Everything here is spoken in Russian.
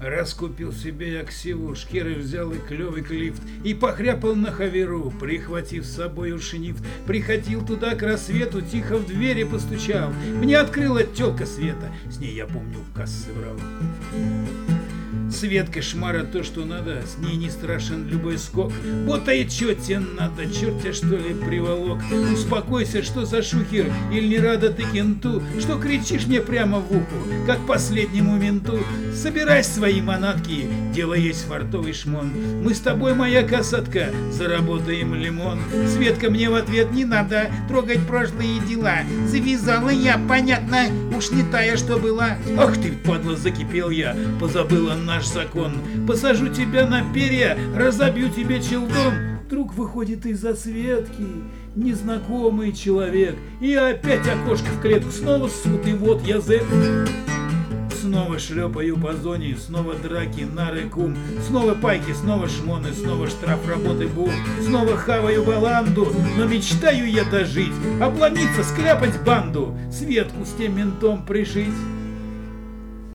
Раскупил себе я ксиву, шкеры взял и клевый клифт, и похряпал на хаверу, прихватив с собой шнифт. Приходил туда к рассвету, тихо в двери постучал. Мне открыла тёлка Света, с ней, я помню, кассы брал. Светка шмара то, что надо, с ней не страшен любой скок. Вот, а и чё тебе надо, чёрт тебя что ли приволок? Успокойся, что за шухер, или не рада ты кенту, что кричишь мне прямо в ухо, как последнему менту. Собирай свои манатки, дело есть фартовый шмон. Мы с тобой, моя касатка, заработаем лимон. Светка мне в ответ: не надо трогать прошлые дела. Завязала я, понятно, уж не тая, что была. Ах ты, падла, закипел я, позабыла наш закон. Посажу тебя на перья, разобью тебе челдон. Вдруг выходит из-за Светки незнакомый человек, и опять окошко в клетку, снова суд, и вот я зэк. Снова шлепаю по зоне, снова драки, нары, кум. Снова пайки, снова шмоны, снова штраф, работы, бум. Снова хаваю баланду, но мечтаю я дожить, обломиться, скляпать банду, Светку с тем ментом пришить.